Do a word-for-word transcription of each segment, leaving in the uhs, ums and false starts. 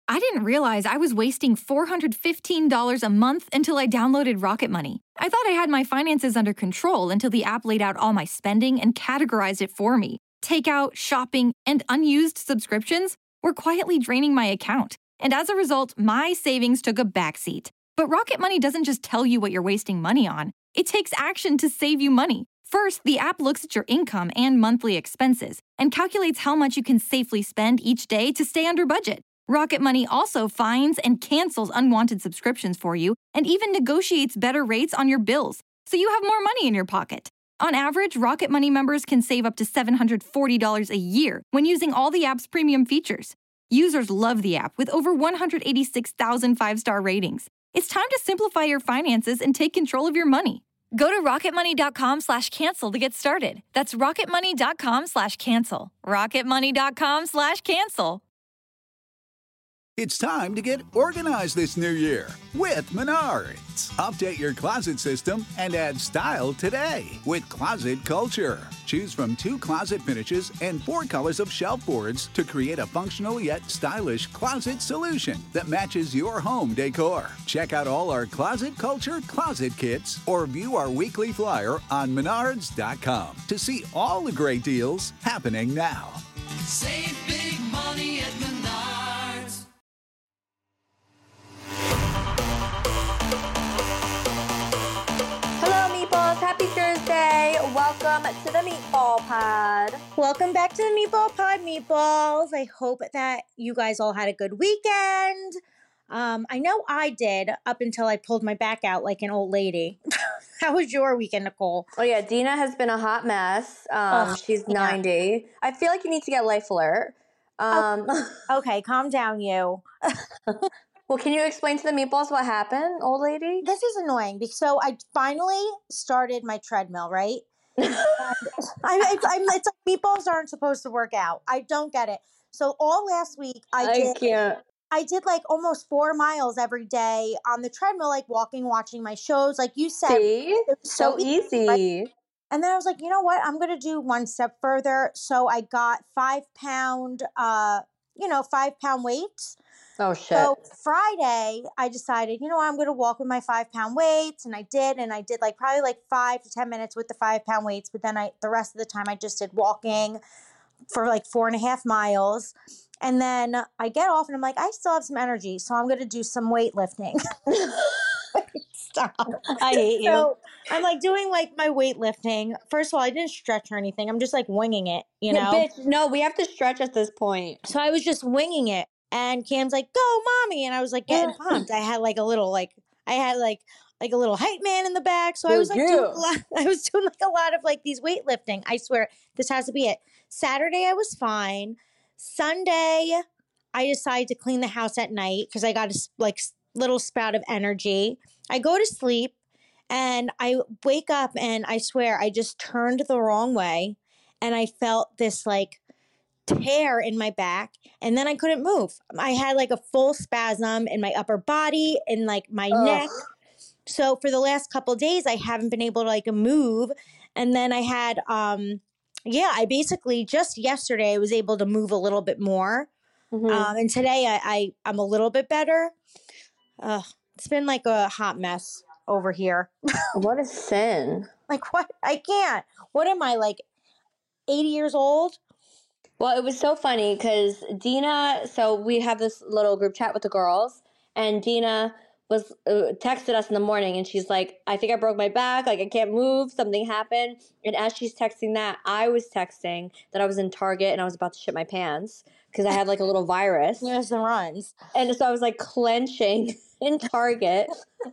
I didn't realize I was wasting four hundred fifteen dollars a month until I downloaded Rocket Money. I thought I had my finances under control until the app laid out all my spending and categorized it for me. Takeout, shopping, and unused subscriptions were quietly draining my account. And as a result, my savings took a backseat. But Rocket Money doesn't just tell you what you're wasting money on. It takes action to save you money. First, the app looks at your income and monthly expenses and calculates how much you can safely spend each day to stay under budget. Rocket Money also finds and cancels unwanted subscriptions for you and even negotiates better rates on your bills, so you have more money in your pocket. On average, Rocket Money members can save up to seven hundred forty dollars a year when using all the app's premium features. Users love the app with over one hundred eighty-six thousand five-star ratings. It's time to simplify your finances and take control of your money. Go to rocketmoney.com slash cancel to get started. That's rocketmoney.com slash cancel. rocketmoney.com slash cancel. It's time to get organized this new year with Menards. Update your closet system and add style today with Closet Culture. Choose from two closet finishes and four colors of shelf boards to create a functional yet stylish closet solution that matches your home decor. Check out all our Closet Culture closet kits or view our weekly flyer on menards dot com to see all the great deals happening now. Save big money at Menards. Happy Thursday. Welcome to the Meatball Pod. Welcome back to the Meatball Pod, Meatballs. I hope that you guys all had a good weekend. Um, I know I did up until I pulled my back out like an old lady. How was your weekend, Nicole? Oh, yeah. Dina has been a hot mess. Um, oh, she's ninety. Yeah. I feel like you need to get Life Alert. Um, oh, okay, calm down, you. Well, can you explain to the meatballs what happened, old lady? This is annoying. Because So I finally started my treadmill, right? I, I, I'm, it's like meatballs aren't supposed to work out. I don't get it. So all last week I did. I can't. I did like almost four miles every day on the treadmill, like walking, watching my shows. Like you said, See? it was so, so easy. easy. Right? And then I was like, you know what? I'm going to do one step further. So I got five pound, uh, you know, five pound weights. Oh, shit. So Friday, I decided, you know what, I'm going to walk with my five pound weights. And I did. And I did like probably like five to ten minutes with the five pound weights. But then I, the rest of the time I just did walking for like four and a half miles. And then I get off and I'm like, I still have some energy. So I'm going to do some weightlifting. Stop. I hate you. So I'm like doing like my weightlifting. First of all, I didn't stretch or anything. I'm just like winging it, you know? Yeah, bitch, no, we have to stretch at this point. So I was just winging it. And Cam's like, go, mommy. And I was like getting pumped. I had like a little, like, I had like, like a little hype man in the back. So I was like, yeah. doing a lot, I was doing like a lot of like these weightlifting. I swear this has to be it. Saturday, I was fine. Sunday, I decided to clean the house at night because I got a like little spout of energy. I go to sleep and I wake up and I swear I just turned the wrong way. And I felt this like tear in my back and then I couldn't move. I had like a full spasm in my upper body and like my Ugh. neck. So for the last couple of days, I haven't been able to like move. And then I had, um, yeah, I basically just yesterday I was able to move a little bit more. Mm-hmm. Um, and today I, I, I'm a little bit better. Uh, it's been like a hot mess over here. What a sin. Like what? I can't. What am I, like eighty years old? Well, it was so funny because Dina, so we have this little group chat with the girls, and Dina was uh, texted us in the morning, and she's like, I think I broke my back, like I can't move, something happened. And as she's texting that, I was texting that I was in Target and I was about to shit my pants because I had like a little virus. Yes, and runs. And so I was like clenching in Target.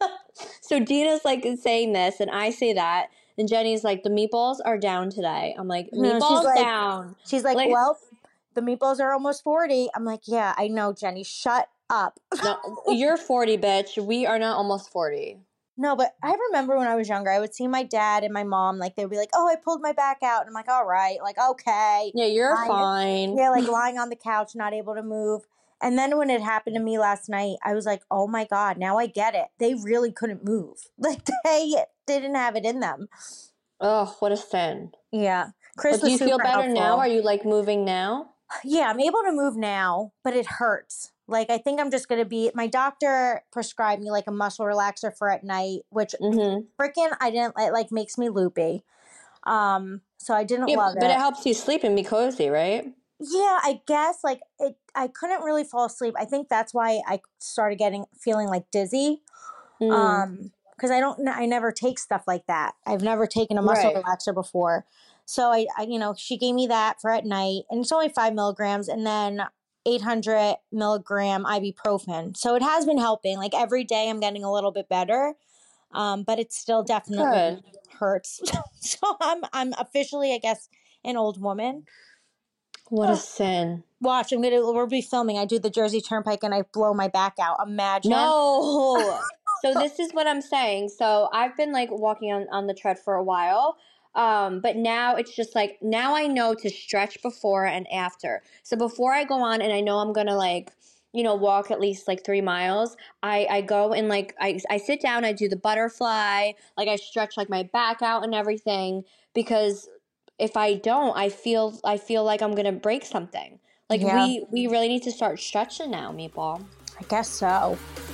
So Dina's like saying this, and I say that. And Jenny's like, the meatballs are down today. I'm like, meatballs no, she's like, down. She's like, like, well, the meatballs are almost forty. I'm like, yeah, I know, Jenny. Shut up. No, you're forty, bitch. We are not almost forty. No, but I remember when I was younger, I would see my dad and my mom, like, they'd be like, oh, I pulled my back out. And I'm like, all right. Like, okay. Yeah, you're lying, fine. Yeah, like lying on the couch, not able to move. And then when it happened to me last night, I was like, oh my God, now I get it. They really couldn't move. Like, they didn't have it in them. Oh, what a sin. Yeah. Chris but do you was feel better helpful. now? Are you like moving now? Yeah, I'm able to move now, but it hurts. Like, I think I'm just going to be, my doctor prescribed me like a muscle relaxer for at night, which Mm-hmm. freaking, I didn't, it like makes me loopy. Um, so I didn't Yeah, love but it. it helps you sleep and be cozy, right? Yeah, I guess like it, I couldn't really fall asleep. I think that's why I started getting, feeling like dizzy. Mm. Um, cause I don't, I never take stuff like that. I've never taken a muscle Right. relaxer before. So I, I, you know, she gave me that for at night and it's only five milligrams and then eight hundred milligram ibuprofen. So it has been helping. Like every day I'm getting a little bit better. Um, but it still definitely Good. hurts. So I'm, I'm officially, I guess, an old woman. What a sin. Watch, I'm gonna, we'll be filming. I do the Jersey Turnpike and I blow my back out. Imagine. No. So this is what I'm saying. So I've been like walking on, on the tread for a while. Um, but now it's just like, now I know to stretch before and after. So before I go on and I know I'm going to like, you know, walk at least like three miles, I, I go and like, I, I sit down, I do the butterfly, like I stretch like my back out and everything, because if I don't, I feel, I feel like I'm going to break something. Like Yeah. we, we really need to start stretching now, Meatball. I guess so.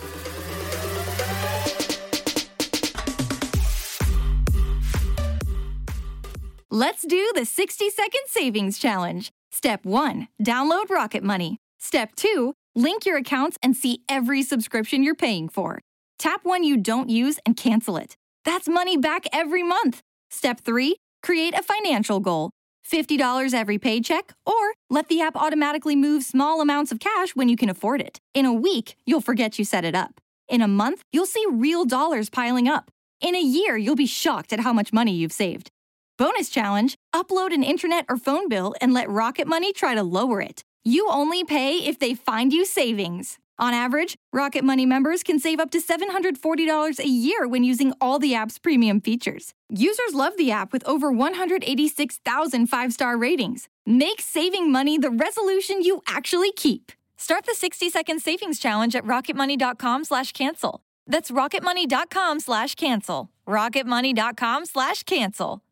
Let's do the sixty second savings challenge. Step one, download Rocket Money. Step two, link your accounts and see every subscription you're paying for. Tap one you don't use and cancel it. That's money back every month. Step three, create a financial goal. fifty dollars every paycheck, or let the app automatically move small amounts of cash when you can afford it. In a week, you'll forget you set it up. In a month, you'll see real dollars piling up. In a year, you'll be shocked at how much money you've saved. Bonus challenge, upload an internet or phone bill and let Rocket Money try to lower it. You only pay if they find you savings. On average, Rocket Money members can save up to seven hundred forty dollars a year when using all the app's premium features. Users love the app with over one hundred eighty-six thousand five-star ratings. Make saving money the resolution you actually keep. Start the sixty second savings challenge at rocketmoney.com slash cancel. That's rocketmoney.com slash cancel. rocketmoney.com slash cancel.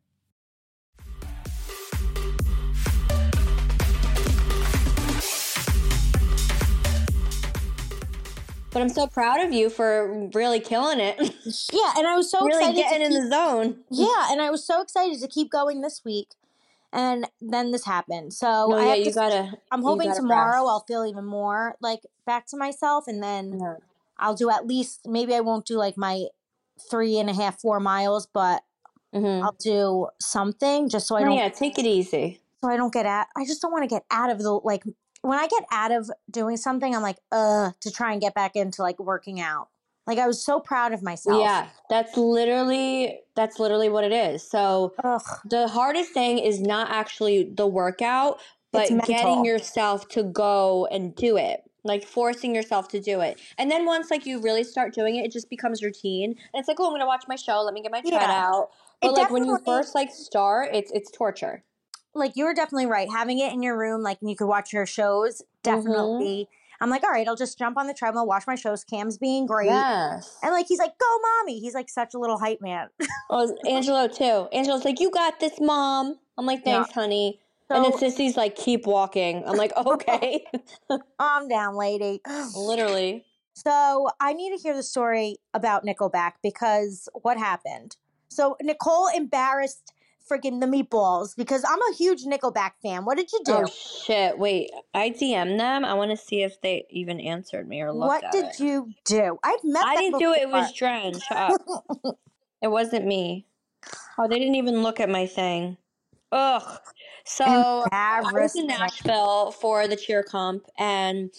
But I'm so proud of you for really killing it. Yeah, and I was so really excited getting to in keep, the zone. Yeah, and I was so excited to keep going this week. And then this happened. So No, I yeah, have you to, gotta. I'm you hoping gotta tomorrow rest. I'll feel even more like back to myself, and then Yeah. I'll do at least, maybe I won't do like my three and a half, four miles, but Mm-hmm. I'll do something just so I Oh, don't, yeah, take it easy. so I don't get at, I just don't want to get out of the, like, when I get out of doing something, I'm like, uh, to try and get back into like working out. Like I was so proud of myself. Yeah, that's literally that's literally what it is. So Ugh, the hardest thing is not actually the workout, it's but getting mental. yourself to go and do it. Like forcing yourself to do it. And then once like you really start doing it, it just becomes routine. And it's like, oh, I'm gonna watch my show, let me get my tread Yeah. out. But It like when you definitely, first like start, it's it's torture. like you were definitely right. Having it in your room, like you could watch your shows, definitely. Mm-hmm. I'm like, all right, I'll just jump on the treadmill, watch my shows. Cam's being great. Yes. And like, he's like, go mommy. He's like such a little hype man. Oh, Angelo too. Angelo's like, you got this, mom. I'm like, Yeah. thanks, honey. And then So Sissy's like, keep walking. I'm like, okay. calm down, lady. Literally. So I need to hear the story about Nickelback because what happened? So Nicole embarrassed freaking the meatballs because I'm a huge Nickelback fan. What did you do? Oh, shit. Wait, I D M'd them. I want to see if they even answered me or looked What at did it. you do? I've met I them didn't do it. It was before. Dren. Shut up. It wasn't me. Oh, they didn't even look at my thing. Ugh. So I was in Embarrassing. Nashville for the cheer comp, and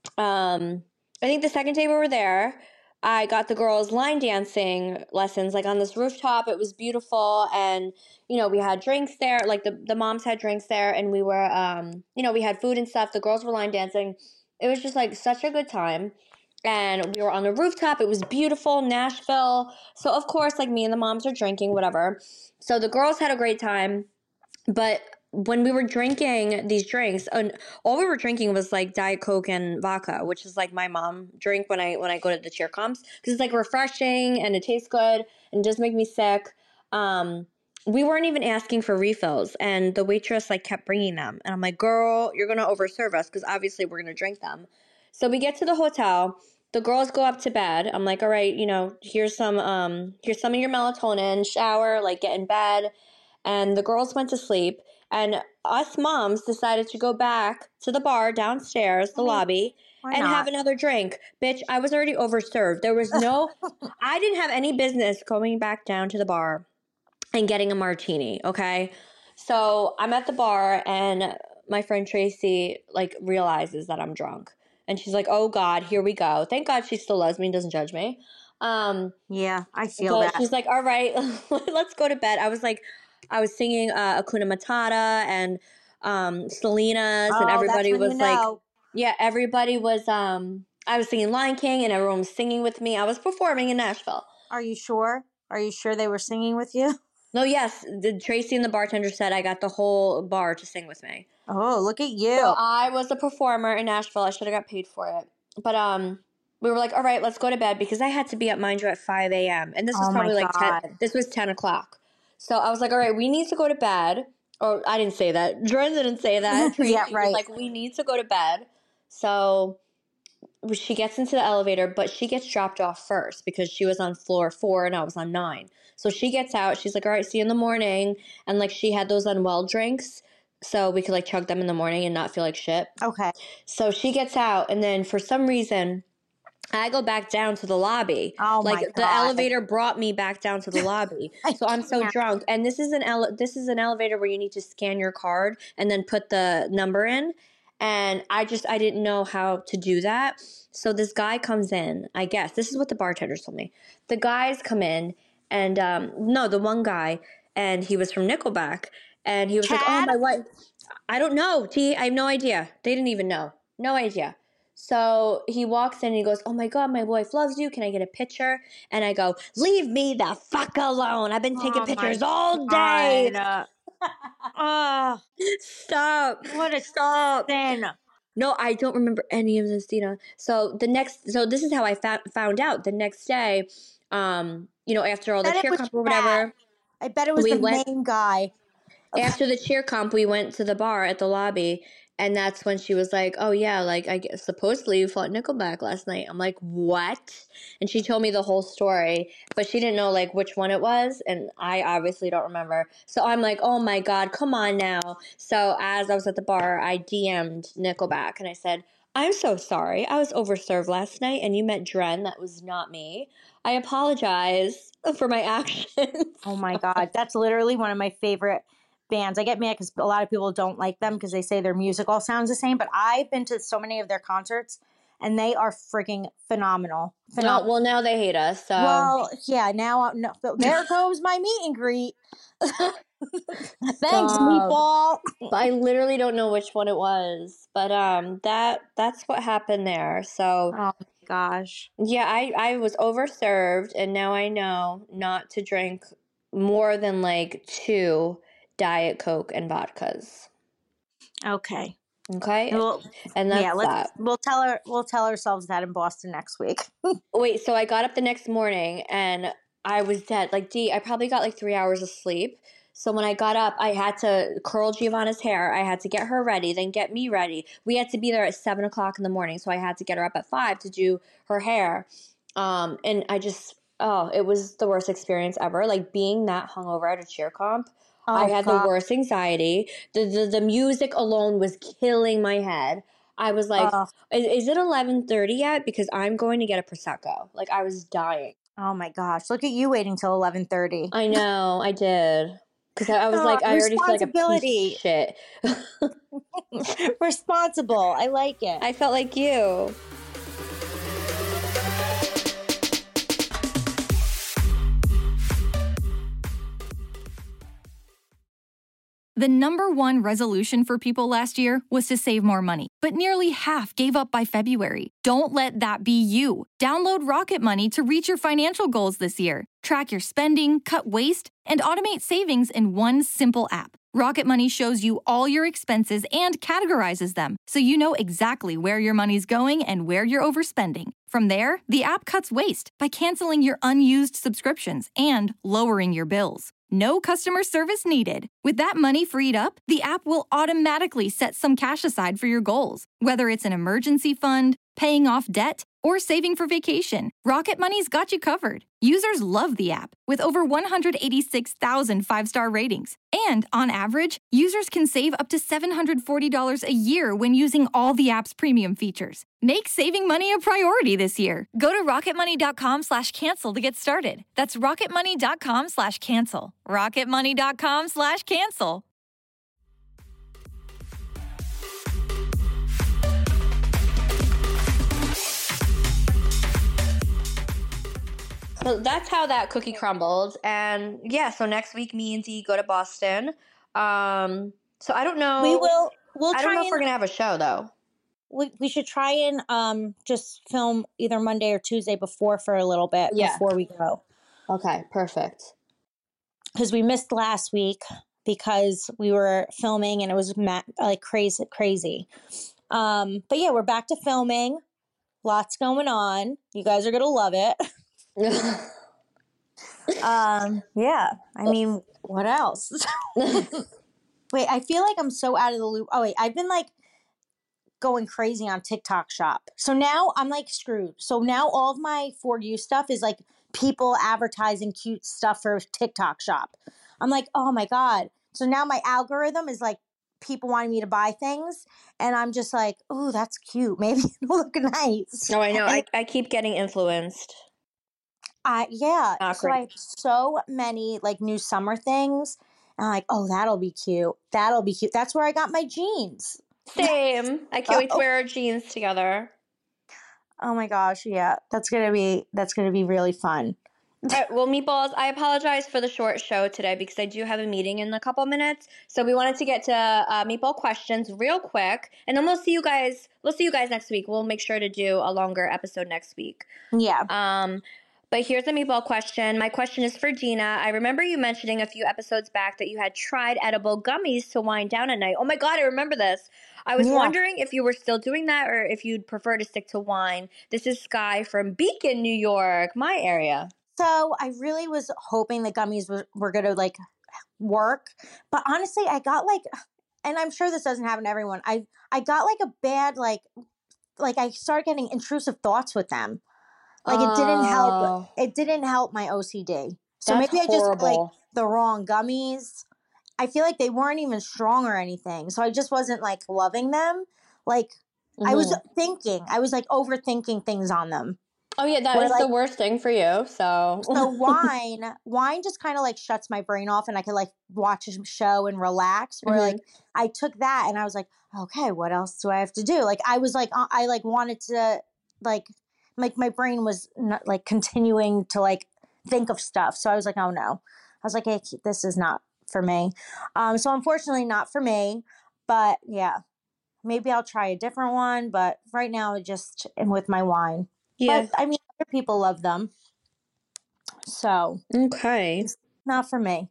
um, I think the second day we were there, I got the girls line dancing lessons, like on this rooftop. It was beautiful, and you know we had drinks there. Like the the moms had drinks there, and we were, um, you know, we had food and stuff. The girls were line dancing. It was just like such a good time. And we were on the rooftop. It was beautiful, Nashville. So of course, like me and the moms are drinking, whatever. So the girls had a great time. But when we were drinking these drinks, and all we were drinking was like Diet Coke and vodka, which is like my mom drink when I when I go to the cheer comps because it's like refreshing and it tastes good and it doesn't make me sick. Um, we weren't even asking for refills, and the waitress like kept bringing them, and I'm like, "Girl, you're gonna overserve us because obviously we're gonna drink them." So we get to the hotel. The girls go up to bed. I'm like, all right, you know, here's some um here's some of your melatonin, shower, like get in bed. And the girls went to sleep. And us moms decided to go back to the bar downstairs, the I mean, lobby, why and not? have another drink. Bitch, I was already overserved. There was no, I didn't have any business going back down to the bar and getting a martini, okay? So I'm at the bar and my friend Tracy like realizes that I'm drunk. And she's like, oh God, here we go. Thank God she still loves me and doesn't judge me. Um, Yeah, I feel but that. she's like, all right, let's go to bed. I was like, I was singing uh, Hakuna Matata and um, Selena's, Oh, and that's everybody when was you like, know. yeah, everybody was, um, I was singing Lion King and everyone was singing with me. I was performing in Nashville. Are you sure? Are you sure they were singing with you? No, yes, the Tracy and the bartender said I got the whole bar to sing with me. Oh, look at So you. I was a performer in Nashville. I should have got paid for it. But um, we were like, all right, let's go to bed because I had to be up, mind you, at five a.m. And this was Oh my probably like ten. God. This was ten o'clock. So I was like, all right, we need to go to bed. Or I didn't say that. Dren didn't say that. Tracy Yeah, was right. like, we need to go to bed. So she gets into the elevator, but she gets dropped off first because she was on floor four and I was on nine. So she gets out. She's like, all right, see you in the morning. And like she had those Unwell drinks. So we could like chug them in the morning and not feel like shit. Okay. So she gets out, and then for some reason, I go back down to the lobby. Oh like my the God. elevator brought me back down to the lobby. I So I'm so can't. drunk, and this is an ele- this is an elevator where you need to scan your card and then put the number in. And I just I didn't know how to do that. So this guy comes in. I guess this is what the bartender told me. The guys come in, and um, no, the one guy, and he was from Nickelback, and he was like, "Oh, Chad? my wife." I don't know, T. I have no idea. They didn't even know. No idea. So he walks in and he goes, oh my God, my wife loves you. Can I get a picture? And I go, leave me the fuck alone. I've been taking Oh my pictures all day. God. Oh, Stop. what a Stop. sin. No, I don't remember any of this, Dina. So the next, so this is how I fa- found out. The next day, um, you know, after all the Bet it cheer was comp or Chad. whatever, I bet it was we the went- main guy. after the cheer comp, we went to the bar at the lobby, and that's when she was like, oh yeah, like I guess supposedly you fought Nickelback last night. I'm like, what? And she told me the whole story, but she didn't know like which one it was, and I obviously don't remember. So I'm like, oh my God, come on now. So as I was at the bar, I D M'd Nickelback, and I said, I'm so sorry. I was overserved last night, and you met Dren. That was not me. I apologize for my actions. Oh my God. That's literally one of my favorite bands. I get mad because a lot of people don't like them because they say their music all sounds the same, but I've been to so many of their concerts and they are freaking phenomenal. No, Phenomenal. well, now they hate us. So. Well, yeah, now I- no, there goes my meet and greet. Thanks, Stop. meatball. I literally don't know which one it was, but um, that that's what happened there. So Oh my gosh. yeah, I I was overserved, and now I know not to drink more than like two Diet Coke and vodkas. Okay. Okay, Well, and that's yeah, let's that. we'll tell her we'll tell ourselves that in Boston next week. Wait, so I got up the next morning and I was dead. Like, D, I probably got like three hours of sleep. So when I got up, I had to curl Giovanna's hair. I had to get her ready, then get me ready. We had to be there at seven o'clock in the morning, so I had to get her up at five to do her hair. Um, and I just, oh, it was the worst experience ever. Like being that hungover at a cheer comp. Oh, I had God. the worst anxiety. The, the the music alone was killing my head. I was like, Ugh. is, is it eleven thirty yet? Because I'm going to get a Prosecco. Like, I was dying. Oh my gosh. Look at you waiting till eleven thirty. I know, I did. Because I, I was Oh, like, I already feel like a piece responsibility. of shit. Responsible. I like it. I felt like you. The number one resolution for people last year was to save more money, but nearly half gave up by February. Don't let that be you. Download Rocket Money to reach your financial goals this year. Track your spending, cut waste, and automate savings in one simple app. Rocket Money shows you all your expenses and categorizes them, so you know exactly where your money's going and where you're overspending. From there, the app cuts waste by canceling your unused subscriptions and lowering your bills. No customer service needed. With that money freed up, the app will automatically set some cash aside for your goals, whether it's an emergency fund, paying off debt, or saving for vacation, Rocket Money's got you covered. Users love the app with over one hundred eighty-six thousand five-star ratings. And on average, users can save up to seven hundred forty dollars a year when using all the app's premium features. Make saving money a priority this year. Go to rocketmoney.com slash cancel to get started. That's rocketmoney.com slash cancel. rocketmoney.com slash cancel. So that's how that cookie crumbled. And yeah, so next week me and Dee go to Boston. Um, so I don't know. We will. We'll I try don't know if and, we're gonna have a show though. we, we should try and um just film either Monday or Tuesday before for a little bit Yeah. before we go, Okay, perfect. because we missed last week because we were filming and it was ma- like crazy crazy. Um, but yeah, we're back to filming. Lots going on. You guys are gonna love it. Um, yeah. I mean, what else? Wait, I feel like I'm so out of the loop. Oh wait, I've been like going crazy on TikTok Shop. So now I'm like screwed. So now all of my For You stuff is like people advertising cute stuff for TikTok Shop. I'm like, oh my God. So now my algorithm is like people wanting me to buy things. And I'm just like, oh, that's cute. Maybe it'll look nice. No, I know. And I, I keep getting influenced. I, yeah. Not So great. I have so many like new summer things. And I'm like, oh, that'll be cute. That'll be cute. That's where I got my jeans. Same. I can't wait to Oh. wear our jeans together. Oh my gosh, yeah. That's gonna be that's gonna be really fun. All right, well, Meatballs, I apologize for the short show today because I do have a meeting in a couple minutes. So we wanted to get to uh, Meatball questions real quick, and then we'll see you guys. We'll see you guys next week. We'll make sure to do a longer episode next week. Yeah. Um, but here's a Meatball question. My question is for Gina. I remember you mentioning a few episodes back that you had tried edible gummies to wind down at night. Oh my God, I remember this. I was Yeah. wondering if you were still doing that or if you'd prefer to stick to wine. This is Sky from Beacon, New York, my area. So I really was hoping the gummies were, were gonna like work. But honestly, I got like, and I'm sure this doesn't happen to everyone. I I got like a bad like like I started getting intrusive thoughts with them. Like it didn't help. Oh, It didn't help my O C D. So that's maybe I just got, like horrible. the wrong gummies. I feel like they weren't even strong or anything. So I just wasn't like loving them. Like I was Mhm. thinking, I was like overthinking things on them. Oh yeah, that Where, is the like- worst thing for you. So, So wine, wine just kind of like shuts my brain off, and I could like watch a show and relax. Where Mhm. like I took that and I was like, okay, what else do I have to do? Like I was like, uh, I like wanted to like, like my brain was not like continuing to like think of stuff. So I was like, oh no, I was like, hey, this is not for me. Um, so unfortunately, not for me. But yeah, maybe I'll try a different one. But right now, I just am with my wine. yeah. But I mean, other people love them. So Okay. not for me.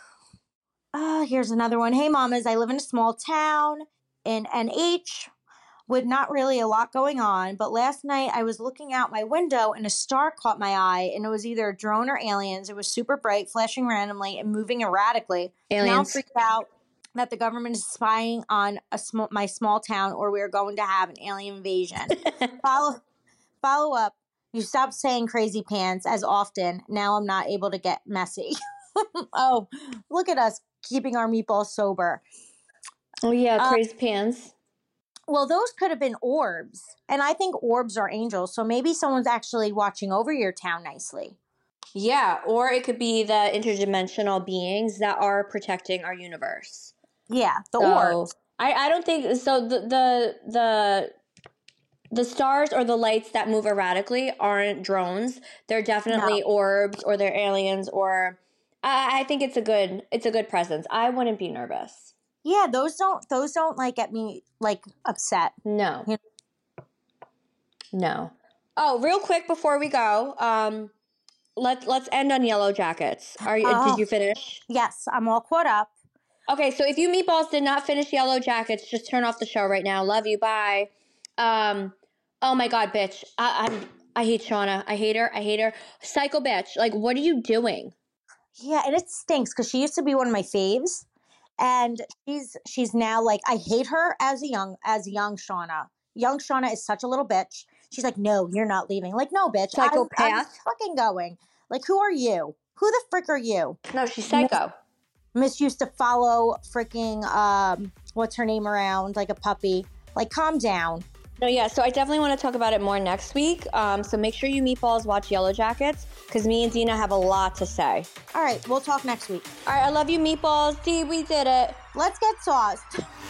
Ah, here's another one. Hey, mamas, I live in a small town in N H with not really a lot going on. But last night I was looking out my window and a star caught my eye, and it was either a drone or aliens. It was super bright, flashing randomly and moving erratically. Now I'm Aliens. freaked out that the government is spying on a sm- my small town, or we're going to have an alien invasion. Follow follow up. You stopped saying crazy pants as often. Now I'm not able to get messy. Oh, look at us keeping our meatballs sober. Oh yeah, Uh, crazy pants. Well, those could have been orbs. And I think orbs are angels. So maybe someone's actually watching over your town nicely. Yeah, or it could be the interdimensional beings that are protecting our universe. Yeah, the So, orbs. I, I don't think so. The, the the the stars or the lights that move erratically aren't drones. They're definitely orbs or they're aliens. Or I, I think it's a good it's a good presence. I wouldn't be nervous. Yeah, those don't those don't like get me like upset. No. Yeah. No. Oh, real quick before we go, um, let's let's end on Yellow Jackets. Are you? Oh. Did you finish? Yes, I'm all caught up. Okay, so if you meatballs did not finish Yellow Jackets, just turn off the show right now. Love you. Bye. Um. Oh my God, bitch. I I'm, I hate Shauna. I hate her. I hate her. Psycho bitch. Like, what are you doing? Yeah, and it stinks because she used to be one of my faves, and she's she's now like I hate her as a young as young Shauna. Young Shauna is such a little bitch. She's like, no, you're not leaving. Like, no, bitch. I, Psychopath. I was fucking going. Like, who are you? Who the frick are you? No, she's psycho. Miss used to follow freaking, um, what's her name around like a puppy. Like, calm down. No, yeah, so I definitely want to talk about it more next week. Um, so make sure you meatballs watch Yellow Jackets because me and Dina have a lot to say. All right, we'll talk next week. All right, I love you, meatballs. See, we did it. Let's get sauced.